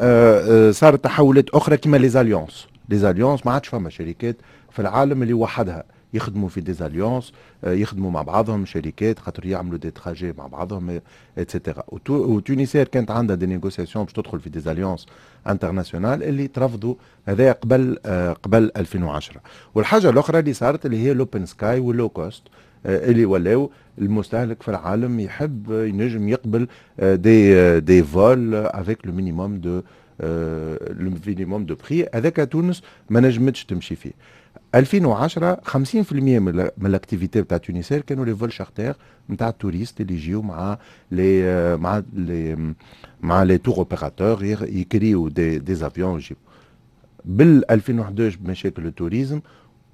صارت تحولات اخرى كما لي زاليونس. لي زاليونس ما عادش فما شركات في العالم اللي وحدها يخدموا في دي زاليونس، يخدموا مع بعضهم شركات خاطر يعملوا دي تراجي مع بعضهم اتسيتيرا. وتونسير كانت عندها دي نيغوسياسيون باش تدخل في دي زاليونس انترناسيونال اللي ترفضوا هذا قبل قبل ألفين وعشرة. والحاجه الاخرى اللي صارت اللي هي لوبن سكاي واللو كوست اللي ولاو المستهلك في العالم يحب ينجم يقبل دي دي فول افيك لو مينيموم دو لو مينيموم دو بري. هذاك تونس ما نجمتش تمشي فيه. ألفين وعشرة خمسين بالمئة من الاكتيفيتي بتاع تونسير كانوا لي فول شارتر نتاع التوريست اللي يجيو مع لي مع لي مع لي تور اوبيراتور يكريو دي دي زافيون يجيبوا. بال ألفين وأحد عشر بمشاكل التوريزم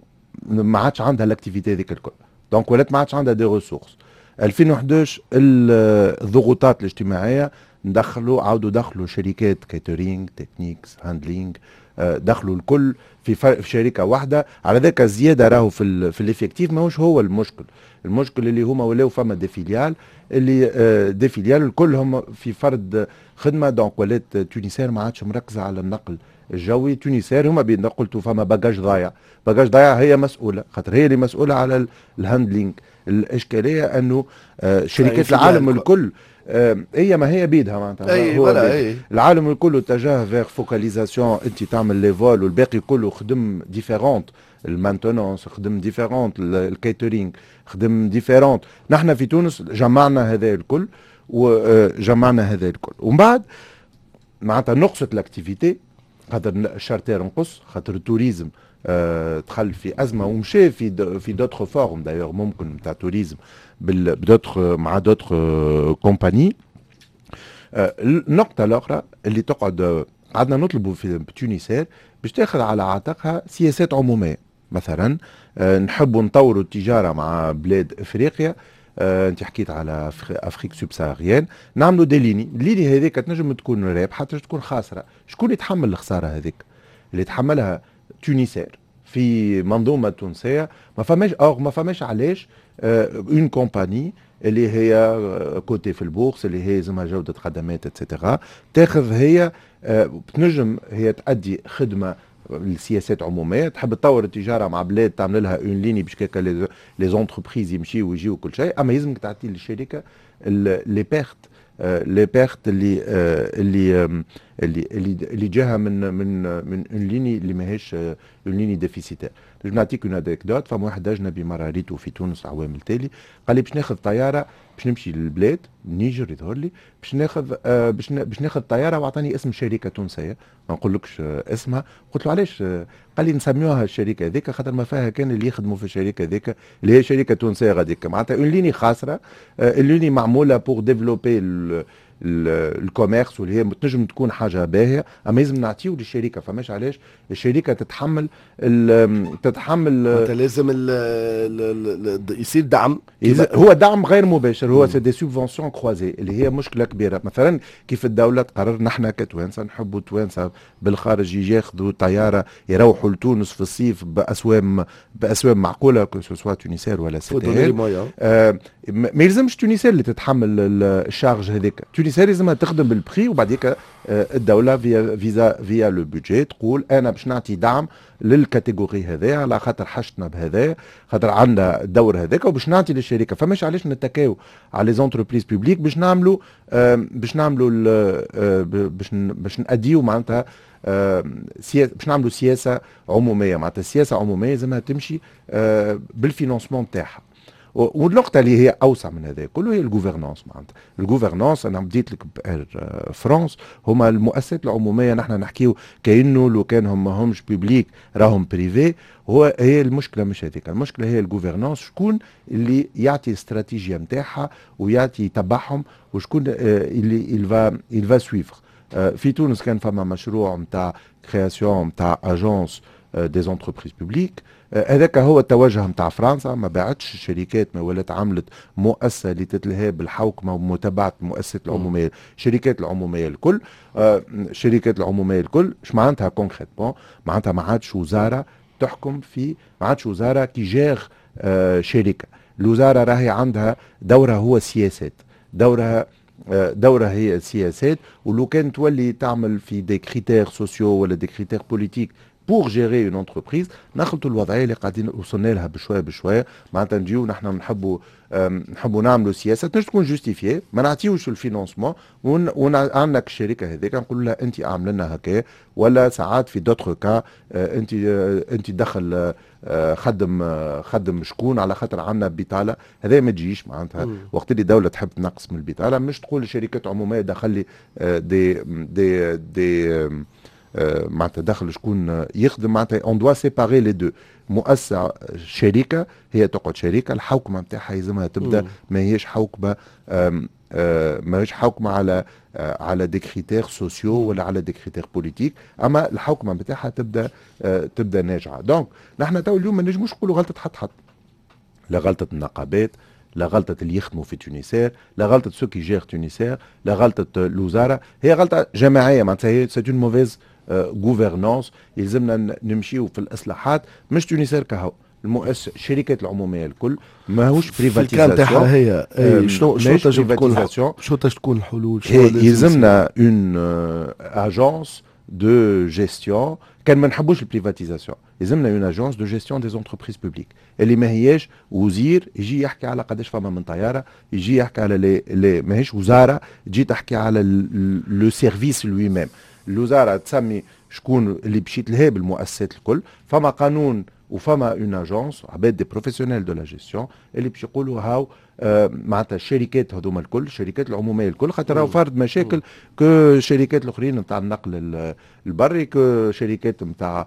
ما عادش عندها الاكتيفيتي هذيك الكل، دونك ولات ما عادش عندها دي ريسورس. ألفين وأحد عشر الضغوطات الاجتماعيه ندخلوا عاودوا دخلوا شركات كاترينغ تكنيكس هاندلينغ، دخلوا الكل في, في شركه واحده. على ذاك الزياده راهو في ال في الافكتيف ماهوش هو المشكل. المشكل اللي هما ولاو فما دي فيليال اللي دي فيليال الكل هم في فرد خدمه. دونك ولات تونسير ما عادش مركزه على النقل الجوي. تونسير هما بين قلتوا فما باجاج ضايع، باجاج ضايع هي مسؤوله خاطر هي اللي مسؤوله على الهاندلينج. الاشكاليه انه شركات العالم الكل هي ما هي بيدها معناتها أي ولا أي. العالم الكل اتجه فيغ فوكاليزاسيون. انت تعمل لي فول والباقي كله خدم ديفيرونت، المانتونونس خدم ديفيرونت، الكيترينغ خدم ديفيرونت. نحن في تونس جمعنا هذا الكل وجمعنا هذا الكل ومن بعد معناتها نقصت الاكتيفيتي خاطر الشارتير نقص، خاطر التوريزم أه دخل في ازمه ومشى في دو في دوتر فورم دايوغ ممكن نتاع توريزم بدوتر مع دوتر كومباني. أه النقطه الاخرى اللي تقعد قعدنا نطلبوا في تونسير باش تاخذ على عاتقها سياسات عموميه. مثلا أه نحبوا نطوروا التجاره مع بلاد افريقيا. أه انت حكيت على افريك سوبساريان، نعملوا دي ليني. الليني هذيك تنجم تكون رابحه تنجم تكون خاسره. شكون يتحمل الخساره هذيك؟ اللي يتحملها تونسير في منظومه تونسيه. ما فماش او ما فماش علاش اون أه كومباني اللي هي كوتي في البورصه اللي هي زعما جوده خدمات اتسيتيرا تاخذ هي أه تنجم هي تأدي خدمه السياسات عموميه. تحب تطور التجاره مع بلاد تعمل لها اون ليني باش كيكا لي زونتربريز يمشيو ويجيو كل شيء، اما يلزمك تعطي للشركه لي بيرت لي بيرت اللي اللي اللي اللي اللي جاها من من من اون ليني اللي ماهيش اون ليني ديفيسيتير. باش نعطيك اون انكدوت. فما واحد اجنبي مره ريتو في تونس عوام التالي قال لي باش ناخذ طياره باش نمشي للبلاد نيجر يظهر لي باش ناخذ آه باش باش ناخذ طياره واعطاني اسم شركه تونسيه ما نقولكش آه اسمها. قلت له علاش؟ آه قال لي نسميوها الشركه هذيك خاطر ما فيها كان اللي يخدموا في الشركه هذيك اللي هي شركه تونسيه غاديك معناتها اون ليني خاسره. آه الليني معموله بور ديفلوبي الكوميرس واللي هي تنجم تكون حاجه باهيه، اما لازم نعطيو للشركه. فماش علاش الشركه تتحمل تتحمل انت لازم ال ال ال يصير دعم. هو دعم غير مباشر، هو سي دي سوبفونسيون كروازي اللي هي مشكله كبيره. مثلا كيف الدوله تقرر نحن كتوانسه نحبوا توانسه بالخارج يجي ياخذوا طياره يروحوا لتونس في الصيف باسوام باسوام معقوله، كو سوا تونسير ولا سيتي. آه ما يلزمش تونسير اللي تتحمل الشارج هذيك، تونسير لازمها تخدم بالبري، وبعديك آه الدوله فيا فيزا فيا لو بودجي تقول انا باش نعطي دعم للكاتيجوري هذا على خاطر حشتنا بهذا، خاطر عندنا الدور هذاك وباش نعطي للشركه. فماش علاش نتكاو على لي زونتربريز بوبليك باش نعملوا آه باش نعملوا آه باش باش ناديو معناتها آه باش نعملوا سياسه عموميه. معناتها السياسه عموميه لازمها تمشي آه بالفينانسمون تاعها. والنقطة اللي هي أوسع من هذا كله هي الجوفرنانس. معناتها الجوفرنانس أنا بديت لك بإير فرانس هما المؤسسات العمومية، نحن نحكيو كأنه لو كان هم همش بيبليك راهم بريفي. هو هي المشكلة مش هذيك، المشكلة هي الجوفرنانس، شكون اللي يعطي الاستراتيجية نتاعها ويعطي يتبعهم، وشكون اللي يلفا يلفا سويفر. في تونس كان فما مشروع نتاع كرياسيون نتاع اجونس دي زونتربريز بوبليك، هذاك هو التوجه نتاع فرنسا. ما باعتش الشركات، ما ولات عملت مؤسسه اللي تتلهى بالحوكمه ومتابعه المؤسسات العموميه، الشركات العموميه الكل. الشركات العموميه الكل اش معناتها كونكريتمون؟ معناتها ما عادش وزاره تحكم في، ما عادش وزاره كي جير شركه. الوزاره راهي عندها دورها هو سياسات، دورها دورها هي سياسات. ولو كان تولي تعمل في دي كريتير سوسيو ولا دي كريتير بوليتيك بور جيري اون انتربريز، ناخذوا الوضعيه اللي قاعدين وصلنا لها بشويه بشويه. معناتها نجيو نحن نحبوا نحبوا نعملوا سياسه تنجم تكون جوستيفيي، ما نعطيوش الفينانسمون وعندك الشركه هذيك نقول لها انت اعمل لنا هكا. ولا ساعات في دوتر كا انت انت دخل خدم خدم شكون على خاطر عندنا بطاله، هذا ما تجيش. معناتها وقت اللي دوله تحب تنقص من البطاله مش تقول لشركات عموميه دخل لي دي دي دي معناتها داخل شكون يخدم. معناتها اون دوا سيباري لي دو. مؤسسه شركه هي تقعد شركه، الحوكمه نتاعها يلزمها تبدا ما هيش حوكمه ما هيش حوكمه على على دي كريتير سوسيو ولا على دي كريتير بوليتيك، اما الحوكمه نتاعها تبدا تبدا ناجعه. دونك نحن تو اليوم ما نجموش نقولوا غلطه حد حد، لا غلطه النقابات، لا غلطة اللي يخدموا في تونسير، لا غلطة سو كي جير تونسير، لا غلطة الوزارة، هي غلطة جماعية. معناتها هي سي اون موفيز غوفرنانس. يلزمنا نمشيو في الإصلاحات، مش تونسير كهو المؤسس الشركات العمومية الكل ماهوش بريفاتيزاسيون. هي شنو شنو تجب تكون شنو تكون الحلول؟ يلزمنا اون اجونس دو جيستيون. كان ما نحبوش البريفاتيزاسيون، يلزمنا اون اجونس دو جيستيون دي زونتربريز بوبليك اللي ما هياش وزير يجي يحكي على قداش فما من طياره، يجي يحكي على لي, لي ماهيش وزاره تجي تحكي على لو سيرفيس لوي ميم. الوزاره تسمي شكون اللي باش يتلهى بالمؤسسات الكل، فما قانون وفما اون اجونس عباد دي بروفيسيونيل دو لا جيستيون اللي باش يقولوا هاو آه معناتها الشركات هذوما الكل، الشركات العموميه الكل، خاطر راهو فرض مشاكل كو الشركات الاخرين نتاع النقل البري، كو شركات نتاع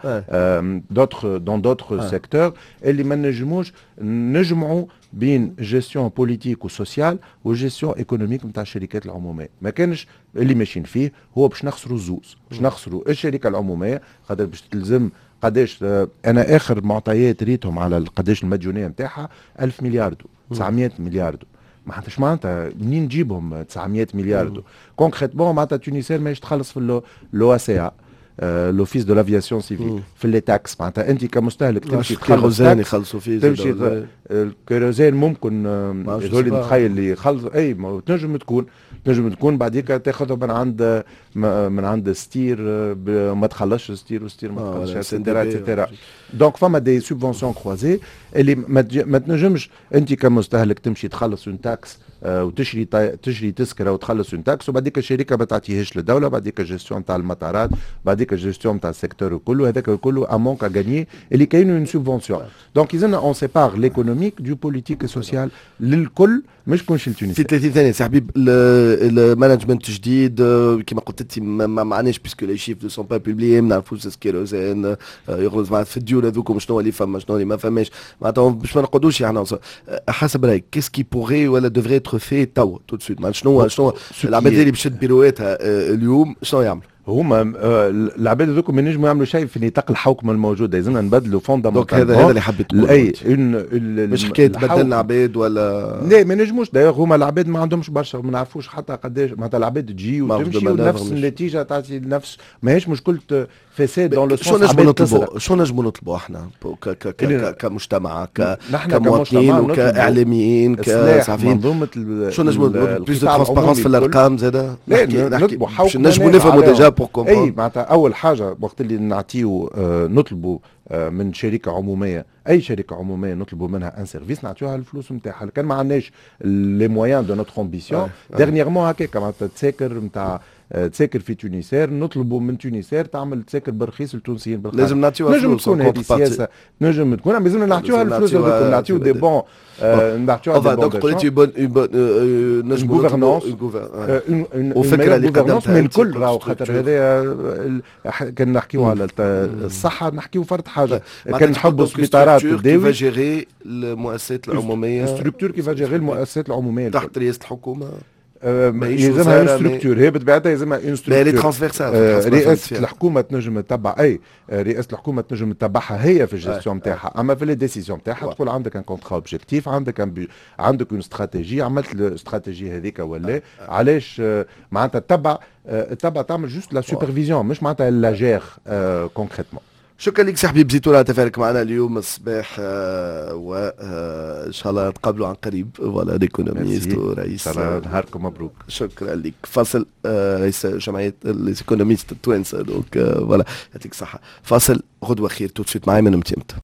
دوتر دون دوتر سيكتور اللي ما نجموش نجمعوا بين جيستيون بوليتيك وسوسيال وجيستيون ايكونوميك نتاع الشركات العموميه. ما كانش اللي ماشيين فيه هو باش نخسروا الزوز، باش نخسروا الشركه العموميه خاطر باش تلزم قداش. انا اخر معطيات ريتهم على قداش المديونيه نتاعها ألف مليار دو، تسعمية مليار دو. معناتها معناتها منين نجيبهم تسعمية مليار دو؟ كونكريتمون معناتها تونسير ماهيش تخلص في لو اسي لوفيس دو لافياسيون سيفيل في لي تاكس. معناتها انت كمستهلك تمشي تخلص يخلصوا فيه، تمشي الكيروزين ممكن هذول نتخيل اللي يخلصوا اي تنجم تكون تنجم تكون بعديك تاخذها من عند من عند ستير ما تخلصش ستير وستير ما تخلصش اتسيتيرا اتسيتيرا. دونك فما دي سوبفونسيون كروازي اللي ما تنجمش انت كمستهلك تمشي تخلص اون تاكس وتشري تشري تذكره وتخلص اون تاكس وبعديك الشركه ما تعطيهاش للدوله، بعديك الجيستيون تاع المطارات، بعديك الجيستيون تاع السيكتور كله، هذاك كله امونك ا غاني اللي كاين اون سوبفونسيون. دونك يزنا اون سيبار ليكونوميك دو بوليتيك سوسيال للكل، مش كونشيل في تونسي. ثلاثين ثانيه سي حبيب. المانجمنت جديد كما قلت انت ما معناش بيسكو لي شيف دو سون با بوبليي، ما نعرفوش الكيروزين يغلط مع في الديون هذوكم شنو اللي فما شنو اللي ما فماش معناتها باش ما نقعدوش احنا حسب رايك كيسكي بوغي ولا دوفري اتر في تو تو دو سويت شنو شنو العباد اللي باش بيرواتها اليوم شنو يعملوا؟ هما العباد هذوكم ما ينجموا يعملوا شيء في نطاق الحوكمه الموجوده، لازمنا نبدلوا فوندامنتال. دونك هذا هذا اللي حبيت نقول. اي مش حكايه بدلنا عباد ولا لا ما نجموش. دايوغ هما العباد ما عندهمش برشا، ما نعرفوش حتى قداش معناتها العباد تجي وتمشي ونفس النتيجه تعطي نفس، ماهيش مشكله فساد دون لو شو نجموا نطلبوا شو نجموا نطلبوا احنا كمجتمع كمواطنين وكاعلاميين كصحفيين؟ شو نجموا نطلبوا؟ بلوس دو ترانسبارونس في الارقام زاده. لا نطلبوا باش نجموا نفهموا ديجا بور كومبروند. اي معناتها اول حاجه وقت اللي نعطيو آه نطلبوا آه من شركه عموميه، اي شركه عموميه نطلبوا منها ان سيرفيس نعطيوها الفلوس نتاعها. كان ما عندناش لي مويان دو نوتر امبيسيون ديرنييرمون هكاك معناتها تساكر نتاع تساكر في تونسير نطلبوا من تونسير تعمل تساكر برخيص للتونسيين بالخارج. لازم نعطيوها نجم تكون هذه سياسه، نجم تكون لازم نعطيوها الفلوس هذوك، نعطيو دي بون نعطيوها دي بون. دونك قلتي نجم غوفرنونس وفكره اللي قدمتها من الكل راهو خاطر هذا كان نحكيو على الصحه نحكيو فرد حاجه. كان نحبوا سبيطارات الداوي كيف جيري المؤسسات العموميه، ستركتور كيف جيري المؤسسات العموميه تحت رئاسه الحكومه. يلزمها اون ستركتور، هي بطبيعتها يلزمها اون ستركتور. لي ترانسفيرسال رئاسه الحكومه تنجم تتبع، اي رئاسه الحكومه تنجم تتبعها هي في الجيستيون نتاعها، اما في لي ديسيزيون نتاعها تقول عندك ان كونترا اوبجيكتيف، عندك ان عندك اون استراتيجي، عملت الاستراتيجي هذيك ولا علاش معناتها تتبع تتبع تعمل جوست لا سوبرفيزيون مش معناتها لا جير كونكريتمون. شكرا لك سي حبيب زيتونة تفارك معنا اليوم الصباح، آه وان آه شاء الله نتقابلوا عن قريب. فوالا ليكونوميست ورئيس نهاركم مبروك. شكرا لك. فاصل آه رئيس جمعيه ليكونوميست التوانسه. دونك فوالا يعطيك الصحه. فاصل غدوه خير. تو سويت معايا من متى